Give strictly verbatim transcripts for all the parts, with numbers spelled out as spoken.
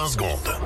vingt secondes.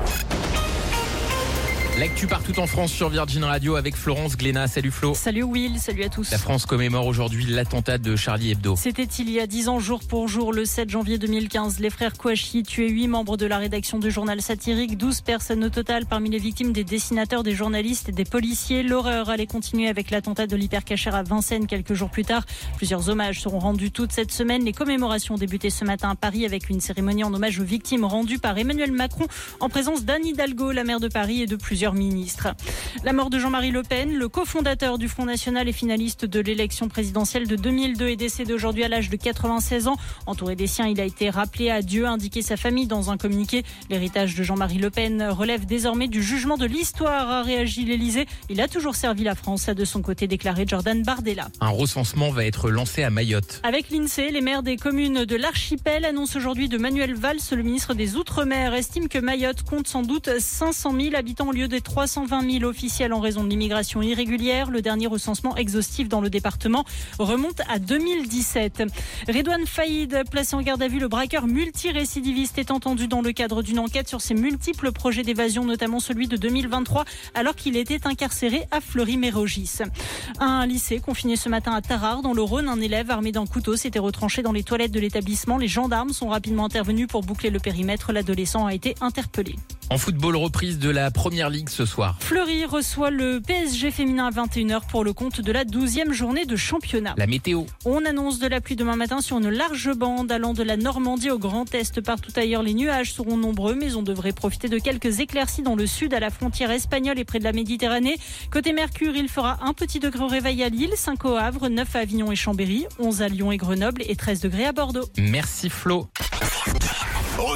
L'actu partout en France sur Virgin Radio avec Florence Glénat. Salut Flo. Salut Will, salut à tous. La France commémore aujourd'hui l'attentat de Charlie Hebdo. C'était il y a dix ans, jour pour jour, le sept janvier deux mille quinze. Les frères Kouachi tuaient huit membres de la rédaction du journal satirique, douze personnes au total, parmi les victimes des dessinateurs, des journalistes et des policiers. L'horreur allait continuer avec l'attentat de l'Hypercacher à Vincennes quelques jours plus tard. Plusieurs hommages seront rendus toute cette semaine. Les commémorations ont débuté ce matin à Paris avec une cérémonie en hommage aux victimes rendue par Emmanuel Macron en présence d'Anne Hidalgo, la maire de Paris, et de plusieurs ministres. La mort de Jean-Marie Le Pen, le cofondateur du Front National et finaliste de l'élection présidentielle de deux mille deux, est décédé aujourd'hui à l'âge de quatre-vingt-seize ans. Entouré des siens, il a été rappelé à Dieu, a indiqué sa famille dans un communiqué. L'héritage de Jean-Marie Le Pen relève désormais du jugement de l'histoire, a réagi l'Élysée. Il a toujours servi la France, a de son côté déclaré Jordan Bardella. Un recensement va être lancé à Mayotte. Avec l'INSEE, les maires des communes de l'archipel annoncent aujourd'hui de Manuel Valls, le ministre des Outre-mer, estime que Mayotte compte sans doute cinq cent mille habitants au lieu des trois cent vingt mille officiels en raison de l'immigration irrégulière. Le dernier recensement exhaustif dans le département remonte à deux mille dix-sept. Redouane Faïd, placé en garde à vue, le braqueur multirécidiviste, est entendu dans le cadre d'une enquête sur ses multiples projets d'évasion, notamment celui de deux mille vingt-trois, alors qu'il était incarcéré à Fleury-Mérogis. Un lycée confiné ce matin à Tarare, dans le Rhône, un élève armé d'un couteau s'était retranché dans les toilettes de l'établissement. Les gendarmes sont rapidement intervenus pour boucler le périmètre. L'adolescent a été interpellé. En football, reprise de la Première Ligue ce soir. Fleury reçoit le P S G féminin à vingt et une heures pour le compte de la douzième journée de championnat. La météo. On annonce de la pluie demain matin sur une large bande allant de la Normandie au Grand Est. Partout ailleurs, les nuages seront nombreux, mais on devrait profiter de quelques éclaircies dans le sud, à la frontière espagnole et près de la Méditerranée. Côté Mercure, il fera un petit degré au réveil à Lille, cinq au Havre, neuf à Avignon et Chambéry, onze à Lyon et Grenoble et treize degrés à Bordeaux. Merci Flo.